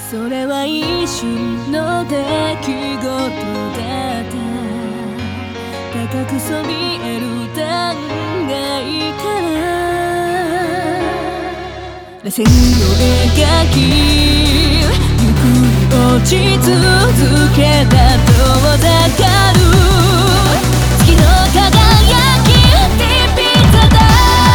それは一瞬の出来事だった高くそびえる断崖から螺旋を描きゆっくり落ち続けた遠ざかる月の輝きピピザだ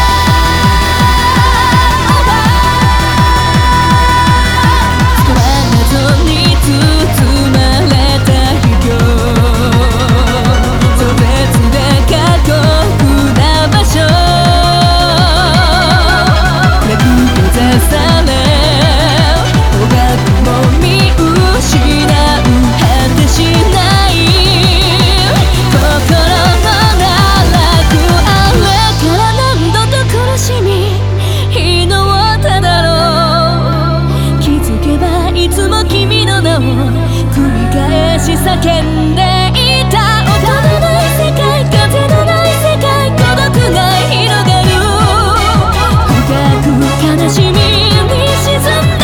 叫んでいた音のない世界風のない世界孤独が広がる深く悲しみに沈んで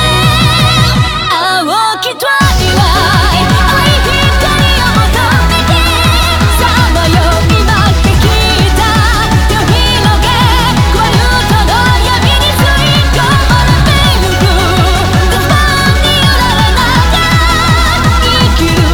青きトワイライト青い光を求めてさまよいまってきた手を広げ壊るとの闇に吸い込まれてゆく絶望に揺られながら生きる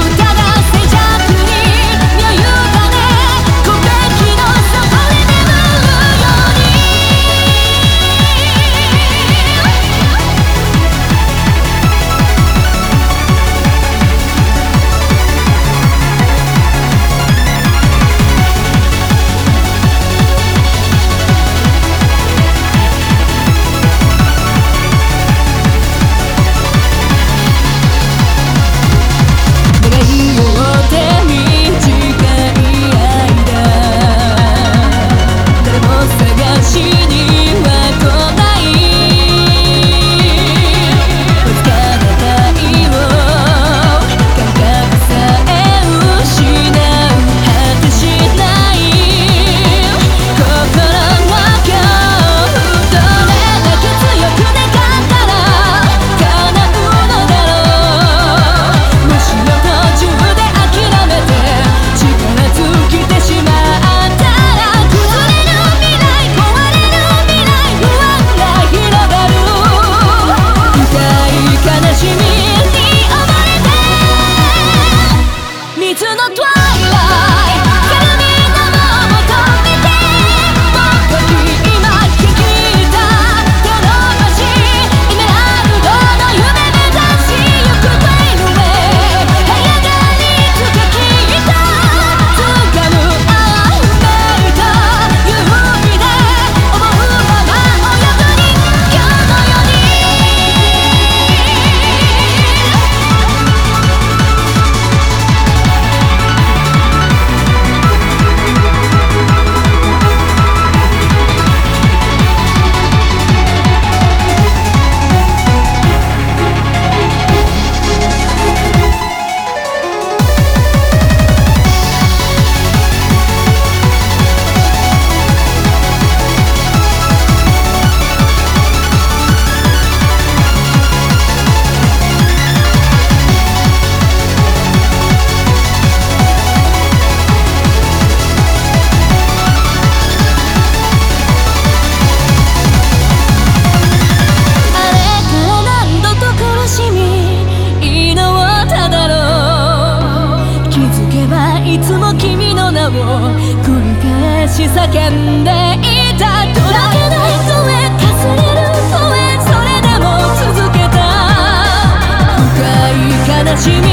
いつも君の名を繰り返し叫んでいたとらけない声かすれる声それでも続けた深い悲しみ